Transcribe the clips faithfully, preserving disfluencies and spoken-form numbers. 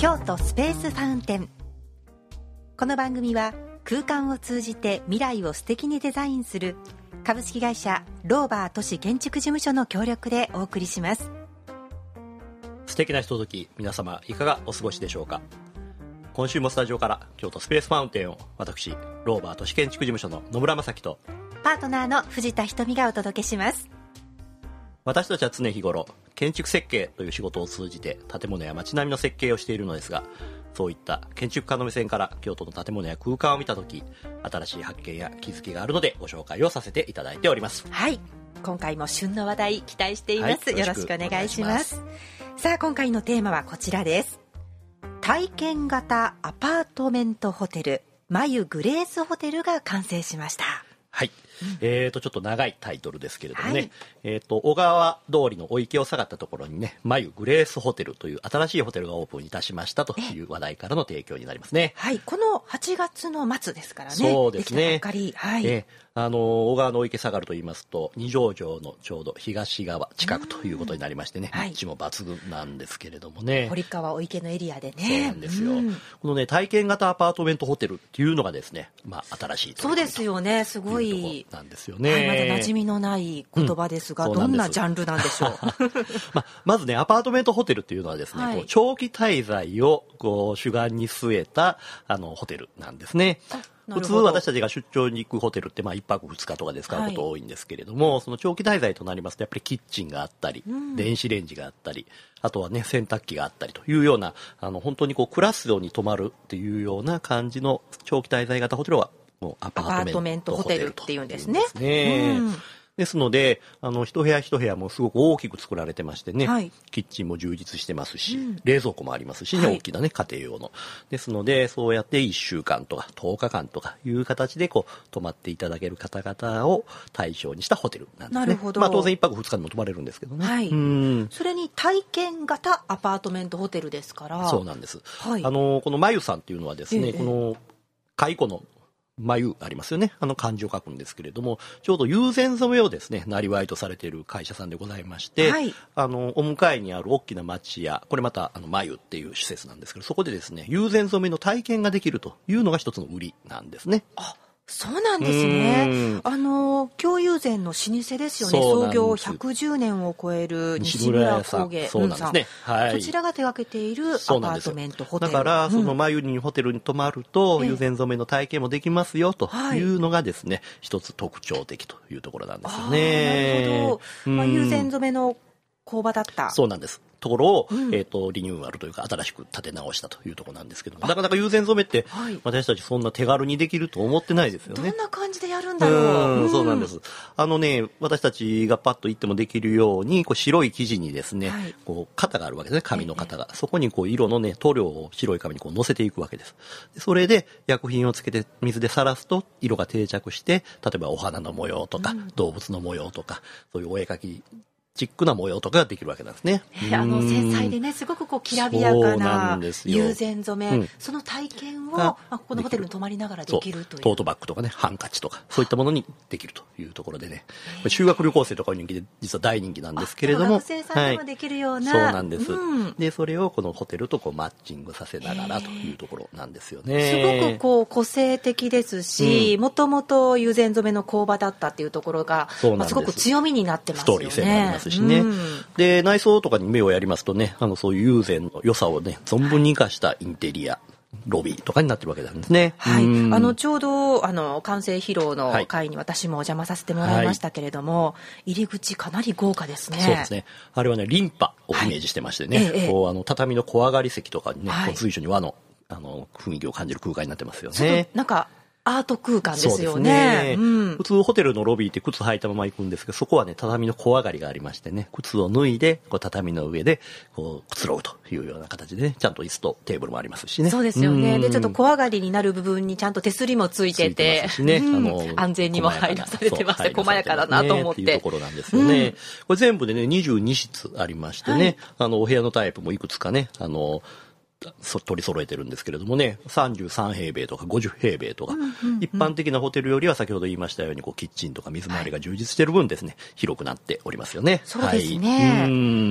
京都スペースファウンテン。この番組は空間を通じて未来を素敵にデザインする株式会社ローバー都市建築事務所の協力でお送りします。 素敵なひととき、皆様いかがお過ごしでしょうか。今週もスタジオから京都スペースファウンテンを私ローバー都市建築事務所の野村正樹とパートナーの藤田瞳がお届けします。 私たちは常日頃建築設計という仕事を通じて建物や街並みの設計をしているのですが、そういった建築家の目線から京都の建物や空間を見たとき、新しい発見や気づきがあるのでご紹介をさせていただいております。 はい、今回も旬の話題期待しています、はい、よろしくお願いします。さあ、今回のテーマはこちらです。体験型アパートメントホテルマユグレースホテルが完成しました。 はい、うん、えーとちょっと長いタイトルですけれどもね、はい、えーと小川通りのお池を下がったところにね、マユグレースホテルという新しいホテルがオープンいたしましたという話題からの提供になりますね。 はい、このはちがつの末ですからね。 そうですね、 できたばっかり、はい、 えーあの小川のお池下がると言いますと二条城のちょうど東側近くということになりましてね、立地も抜群なんですけれどもね、 堀川お池のエリアでね。 そうなんですよ、うん、このね体験型アパートメントホテルっていうのがですね、まあ、新しいそうですよね、すごいなんですよね、 はい、まだ馴染みのない言葉ですが、うん、どんなジャンルなんでしょう。 まあ、まずねアパートメントホテルっていうのはですね、はい、こう長期滞在をこう主眼に据えたあのホテルなんですね。普通私たちが出張に行くホテルってまあいっぱくふつかとかで使うこと多いんですけれども、はい、その長期滞在となりますとやっぱりキッチンがあったり、うん、電子レンジがあったり、あとはね洗濯機があったりというようなあの本当にこうクラスに泊まるっていうような感じの長期滞在型ホテルはもうアパートメントホテルっていうんですね。うんですので、あの一部屋一部屋もすごく大きく作られてましてね、はい、キッチンも充実してますし、うん、冷蔵庫もありますしね、はい、大きなね家庭用のですので、そうやっていっしゅうかんとかとおかかんとかいう形でこう泊まっていただける方々を対象にしたホテルなんですね。なるほど。まあ、当然いっぱくふつかでも泊まれるんですけどね、はい、うんそれに体験型アパートメントホテルですから。 そうなんです、はい、あのこのマユさんっていうのはですね、ええ、この蚕の眉ありますよね。あの漢字を書くんですけれども、ちょうど友禅染めをですね、なりわいとされている会社さんでございまして、はい、あの、お向かいにある大きな町屋、これまた、あの、眉っていう施設なんですけど、そこでですね、友禅染めの体験ができるというのが一つの売りなんですね。あ、 そうなんですね。あの京友禅の老舗ですよね。創業ひゃくじゅうねんを超える西村工芸そうなんですね、はい、 こちらが手掛けているアパートメントホテル。 だからその眉にホテルに泊まると、うん、友禅染めの体験もできますよというのがですね、はい、一つ特徴的というところなんですよね。 なるほど、まあ、友禅染めの工場だった。 そうなんです。ところを、うん、えーと、リニューアルというか新しく建て直したというところなんですけども、なかなか友禅染めって、はい、私たちそんな手軽にできると思ってないですよね。 どんな感じでやるんだろう。 うん、そうなんです。あのね、私たちがパッと行ってもできるようにこう白い生地にですね、はい、こう型があるわけですね、紙の型が、ええ、そこにこう色のね塗料を白い紙にこう乗せていくわけです。でそれで薬品をつけて水でさらすと色が定着して、例えばお花の模様とか、うん、動物の模様とか、そういうお絵描きチックな模様とかができるわけなんですね。 えー、あの繊細でね、すごくこうきらびやかな友禅染め、うん、その体験を、まあ、ここのホテルに泊まりながらできるという。 トートバッグとかね、ハンカチとかそういったものにできるというところでね、修学旅行生とか人気で実は大人気なんですけれども、 学生さんでもできるような、 はい、そうなんです、うん、でそれをこのホテルとこうマッチングさせながらというところなんですよね。 すごくこう個性的ですし、もともと友禅染めの工場だったっていうところが、まあ、すごく強みになってますよね。 ストーリー性もありますしね、うん、で内装とかに目をやりますとね、あのそういう友禅の良さをね存分に生かしたインテリア、ロビーとかになってるわけなんですね。 はい、あのちょうどあの完成披露の会に私もお邪魔させてもらいましたけれども、はい、入り口かなり豪華ですね。 そうですね。あれはねリンパをイメージしてましてね、はい、こうあの畳の小上がり席とかにね、はい、こう随所に和のあの雰囲気を感じる空間になってますよね。 なんかアート空間ですよね。 そうですね、うん、普通ホテルのロビーって靴履いたまま行くんですけど、そこはね畳の小上がりがありましてね、靴を脱いでこう畳の上でこうくつろぐというような形でね、ちゃんと椅子とテーブルもありますしね。 そうですよね。でちょっと小上がりになる部分にちゃんと手すりもついてて、ついてますしね、うん、あの安全にも配慮されてまして細やかだなと思って、 っていうところなんですよね、うん、これ全部でねにじゅうに室ありましてね、はい、あのお部屋のタイプもいくつかね、あの取り揃えてるんですけれどもね、さんじゅうさんへいべいとかごじゅうへいべいとか、うんうんうん、一般的なホテルよりは先ほど言いましたようにこうキッチンとか水回りが充実している分ですね、はい、広くなっておりますよね。 そうですね、 はい、うん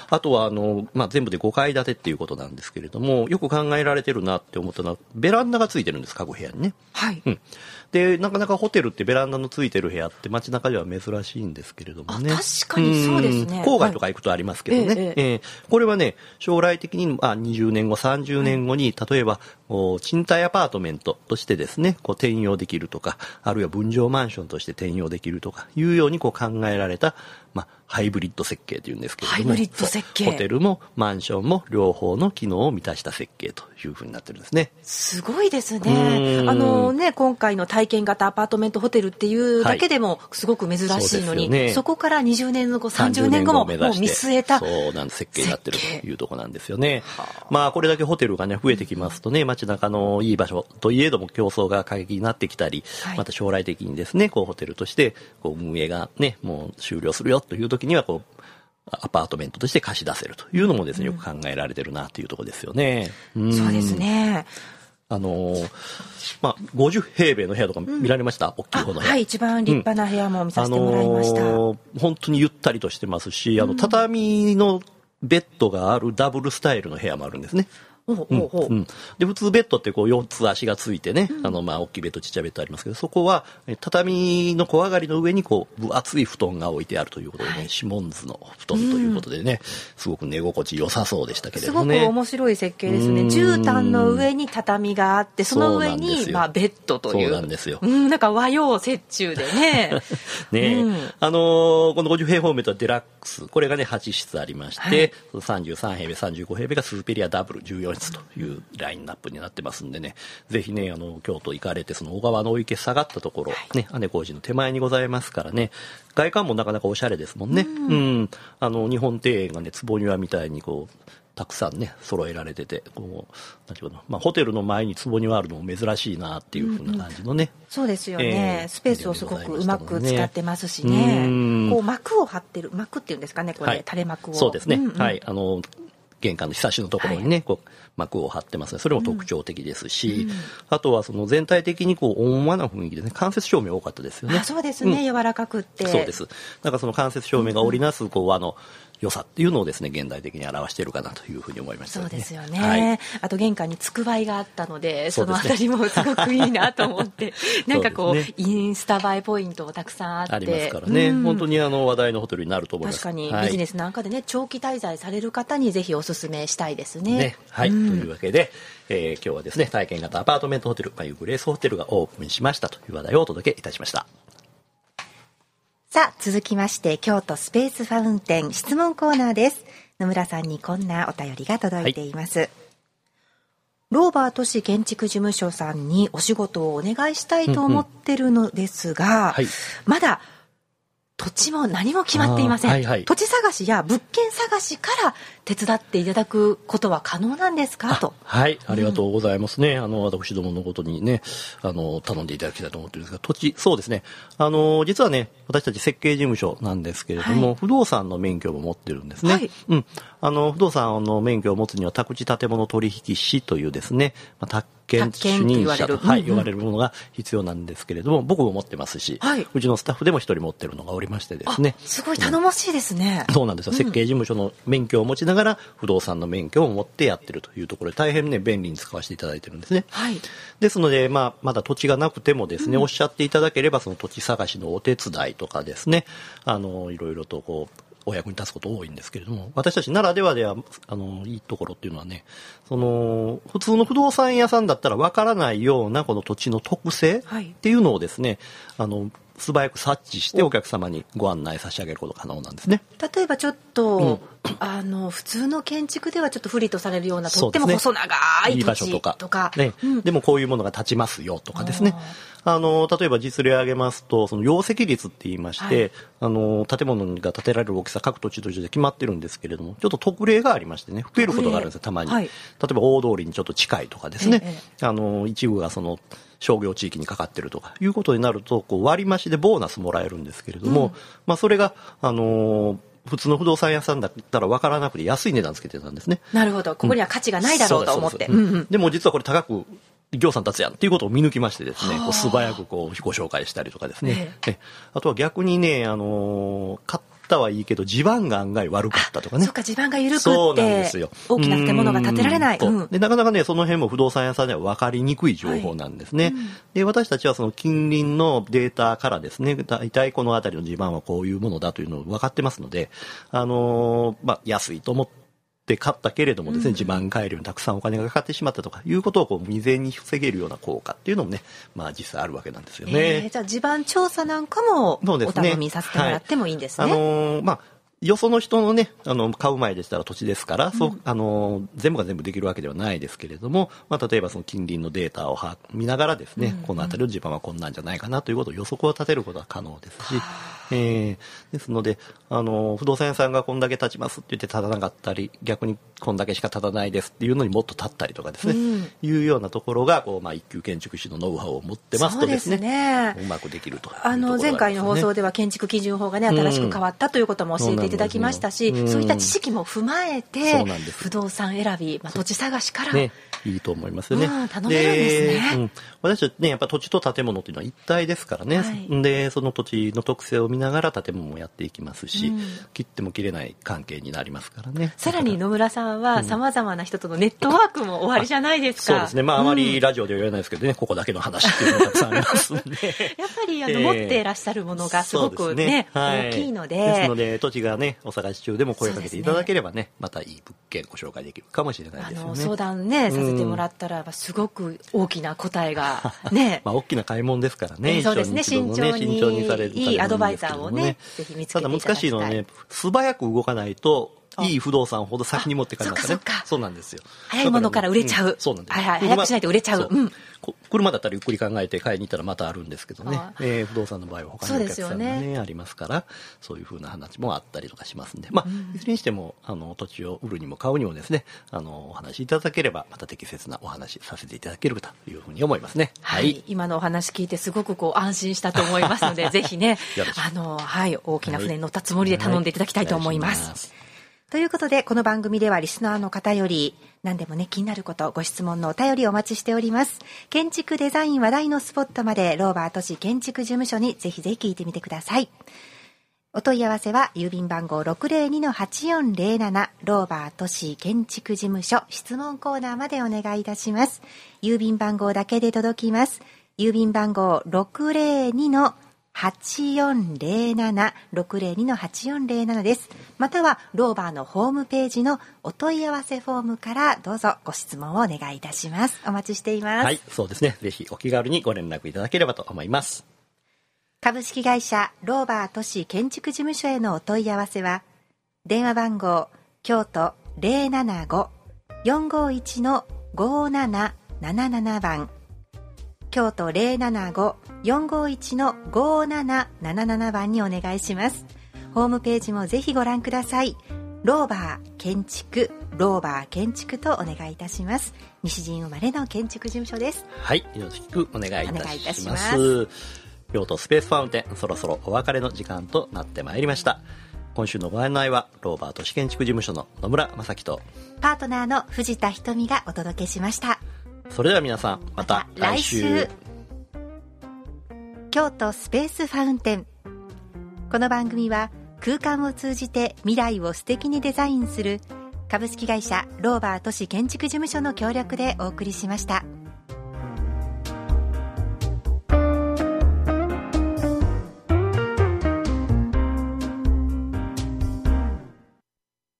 あとはあの、まあ、全部でごかい建てっていうことなんですけれども、よく考えられてるなって思ったのはベランダがついてるんです、各部屋にね。 はい、 うん、でなかなかホテルってベランダのついてる部屋って街中では珍しいんですけれどもね。 あ、確かにそうですね。 郊外とか行くとありますけどね、はい、えーえー、これはね将来的にあにじゅうねんごさんじゅうねんごに、例えば賃貸アパートメントとしてですねこう転用できるとか、あるいは分譲マンションとして転用できるとかいうようにこう考えられた、まあ、ハイブリッド設計というんですけれども、 ハイブリッド設計、 ホテルもマンションも両方の機能を満たした設計というふうになってるんですね。 すごいですね。あのね、今回の体験型アパートメントホテルっていうだけでもすごく珍しいのに、はい、 そ, ね、そこからにじゅうねんごさんじゅうねんごももう見据えたそうなん設計になってるというところなんですよね。まあこれだけホテルがね増えてきますとね、街中のいい場所といえども競争が過激になってきたり、はい、また将来的にですねこうホテルとしてこう運営がねもう終了するよという時にはこうアパートメントとして貸し出せるというのもですね、よく考えられてるなというところですよね。 うん、そうですね。 あのー、まあ、ごじゅうへいべいの部屋とか見られました、うん、大きい方の部屋。 はい、一番立派な部屋も見させてもらいました。うん、あのー、本当にゆったりとしてますし、あの、畳のベッドがあるダブルスタイルの部屋もあるんですね。 おうおうおう、 うん、で普通ベッドってこうよっつ足がついてね、うん、あのまあ大きいベッドちっちゃいベッドありますけど、そこは畳の小上がりの上にこう分厚い布団が置いてあるということでね、はい、シモンズの布団ということでね、うん、すごく寝心地良さそうでしたけれどもね。 すごく面白い設計ですね。絨毯の上に畳があって、その上にまあベッドという、 そうなんですよ。 うん、なんか和洋折衷でねね、うん、あのー、このごじゅうへいほうめいとはデラックス、これがねはちしつありまして、はい、さんじゅうさんへいべいさんじゅうごへいべいがスーペリアダブルじゅうよんしつというラインナップになってますんでね、ぜひねあの京都行かれて、その小川のお池下がったところ、はい、ね、姉小路の手前にございますからね、外観もなかなかおしゃれですもんね。うん、うん、あの日本庭園がね坪庭みたいにこうたくさんね揃えられてて、こうなんていうかな、まあ、ホテルの前に坪庭あるのも珍しいなっていう風な感じのね、うんうん、 そうですよね、えー、スペースをすごくうまく使ってますしね、こう幕を張ってる、幕っていうんですかね、これ、はい、垂れ幕を、 そうですね、 うんうん、 はい、あの玄関のひさしのところにね、はい、こう幕を張ってますね。それも特徴的ですし、うん、あとはその全体的にこう温和な雰囲気でね、間接照明多かったですよね。 あ、そうですね、うん、柔らかくって。 そうです。なんかその間接照明が織りなすこう和の良さっていうのをですね現代的に表しているかなというふうに思いました、ね、 そうですよね、はい、あと玄関につくばいがあったので、そのあたりもすごくいいなと思ってなんかこう、ね、インスタ映えポイントもたくさんあってありますからね、うん、本当にあの話題のホテルになると思います。 確かに、はい、ビジネスなんかでね長期滞在される方にぜひお勧めしたいですね。 ね、はい、うん、というわけで、えー、今日はですね体験型アパートメントホテルマユグレースホテルがオープンしましたという話題をお届けいたしました。 さあ続きまして京都スペースファウンテン質問コーナーです。野村さんにこんなお便りが届いています、はい、ローバー都市建築事務所さんにお仕事をお願いしたいと思ってるのですが、うんうん、はい、まだ土地も何も決まっていません、はいはい、土地探しや物件探しから手伝っていただくことは可能なんですかと。 はい、ありがとうございますね、うん、あの私どものことにねあの頼んでいただきたいと思ってるんですが、土地そうですね、あの実はね私たち設計事務所なんですけれども、はい、不動産の免許も持ってるんですね、はい、うん、あの不動産の免許を持つには宅地建物取引士というですね、まあ、宅建主任者と、はい、呼ばれるものが必要なんですけれども、僕も持ってますし、はい、うちのスタッフでも一人持ってるのがおりましてですね、 すごい頼もしいですね、 うん、そうなんですよ、設計事務所の免許を持ちながら不動産の免許を持ってやってるというところで大変ね便利に使わせていただいてるんですね、はい、ですので、まあ、まだ土地がなくてもですね、うん、おっしゃっていただければその土地探しのお手伝いとかですね、あのいろいろとこうお役に立つこと多いんですけれども、私たちならではではあのいいところっていうのはね、その普通の不動産屋さんだったらわからないようなこの土地の特性っていうのをですね、はい、あの素早く察知してお客様にご案内差し上げることが可能なんですね。 例えばちょっと、うん、あの普通の建築ではちょっと不利とされるようなとっても細長い土地とか、とかね、うん、でもこういうものが建ちますよとかですね、あの例えば実例を挙げますとその容積率って言いまして、はい、あの建物が建てられる大きさ各土地土地で決まってるんですけれども、ちょっと特例がありましてね、増えることがあるんですよたまに、はい、例えば大通りにちょっと近いとかですね、ええ、あの一部がその商業地域にかかってるとかいうことになるとこう割増でボーナスもらえるんですけれども、うん、まあ、それが、あのー、普通の不動産屋さんだったら分からなくて安い値段つけてたんですね。 なるほど、ここには価値がないだろうと思って、 うん、でも実はこれ高く業さん立つやんっていうことを見抜きましてですね、こう素早くこうご紹介したりとかですね、ええ、あとは逆にね、あのー、買っったはいいけど地盤が案外悪かったとかね。 そうか、地盤が緩くってそうなんですよ。 大きな建物が建てられない。 うんうん、 でなかなかねその辺も不動産屋さんには分かりにくい情報なんですね。はい、うん、で私たちはその近隣のデータからですね、大体この辺りの地盤はこういうものだというのを分かってますので、あのー、まあ安いと思ってで買ったけれどもですね、地盤改良にたくさんお金がかかってしまったとかいうことをこう未然に防げるような効果っていうのもね、まあ実際あるわけなんですよね。 えー、じゃあ地盤調査なんかもお頼みさせてもらってもいいんですね。 はい、あのー、まあよその人のね、あの、買う前でしたら土地ですから、うん、そう、あの、全部が全部できるわけではないですけれども、まあ、例えばその近隣のデータをは見ながらですね、うんうん、この辺りの地盤はこんなんじゃないかなということを予測を立てることは可能ですし、えー、ですので、あの、不動産屋さんがこんだけ建ちますって言って建たなかったり、逆にこんだけしか建たないですっていうのにもっと建ったりとかですね、うん、いうようなところが、こう、まあ、一級建築士のノウハウを持ってますとですね、そうですね、うまくできるというところがありますね。 あの、前回の放送では建築基準法がね、新しく変わったということも教えていただきましたし、そういった知識も踏まえて不動産選び、まあ、土地探しから、 ね、いいと思いますよね。 うん、頼めるんですね。 うん、私たちねやっぱ土地と建物というのは一体ですからね、はい、でその土地の特性を見ながら建物もやっていきますし、うん、切っても切れない関係になりますからね。 さらに野村さんはさまざまな人とのネットワークも終わりじゃないですか。 そうですね、まあ、あまりラジオでは言わないですけどね、うん、ここだけの話っていうのがたくさんありますんでやっぱりあの、えー、持っていらっしゃるものがすごくね、ね、はい、大きいので、 ですので土地がねお探し中でも声かけていただければね、またいい物件ご紹介できるかもしれないですよね。 あの相談ね、うん、させてもらったらすごく大きな答えがねまあ大きな買い物ですからね、 そうですね、慎重に、ね、にされるいいアドバイザーをねぜひ見つけていただきたい。 ただ難しいのはね、素早く動かないといい不動産ほど先に持ってかれますからね。そうかそうか、そうなんですよ。 早いものから売れちゃう、うん、 そうなんです。 はいはい、早くしないと売れちゃう。うん、 車だったらゆっくり考えて買いに行ったらまたあるんですけどね、えー、不動産の場合は他のお客さんが、ねね、ありますから、そういうふうな話もあったりとかしますんで、まあ、うん、いずれにしてもあの土地を売るにも買うにもですね、あのお話しいただければまた適切なお話させていただけるというふうに思いますね。 はい、はい、今のお話聞いてすごくこう安心したと思いますのでぜひねあの、はい、大きな船に乗ったつもりで頼んでいただきたいと思います。はいはい、ということでこの番組ではリスナーの方より何でもね気になることご質問のお便りお待ちしております。建築デザイン話題のスポットまでローバー都市建築事務所にぜひぜひ聞いてみてください。お問い合わせは郵便番号 ろくぜろにのはちよんぜろなな ローバー都市建築事務所質問コーナーまでお願いいたします。郵便番号だけで届きます。郵便番号 ろくぜろにのはちよんぜろなな ろくぜろにのはちよんぜろなな です。またはローバーのホームページのお問い合わせフォームからどうぞご質問をお願いいたします。お待ちしています。 はい、そうですね、ぜひお気軽にご連絡いただければと思います。 株式会社ローバー都市建築事務所へのお問い合わせは電話番号京都 ゼロななご よんごいちのごなななななな 番京都 ゼロななご よんごいちのごななななな 番にお願いします。ホームページもぜひご覧ください。ローバー建築、ローバー建築とお願いいたします。西陣生まれの建築事務所です。 はい、よろしくお願いいたします。します京都スペースファウンテン、そろそろお別れの時間となってまいりました。今週のご案内はローバー都市建築事務所の野村正樹とパートナーの藤田瞳がお届けしました。 それでは皆さんまた来週。また来週京都スペースファウンテン。この番組は空間を通じて未来を素敵にデザインする株式会社ローバー都市建築事務所の協力でお送りしました。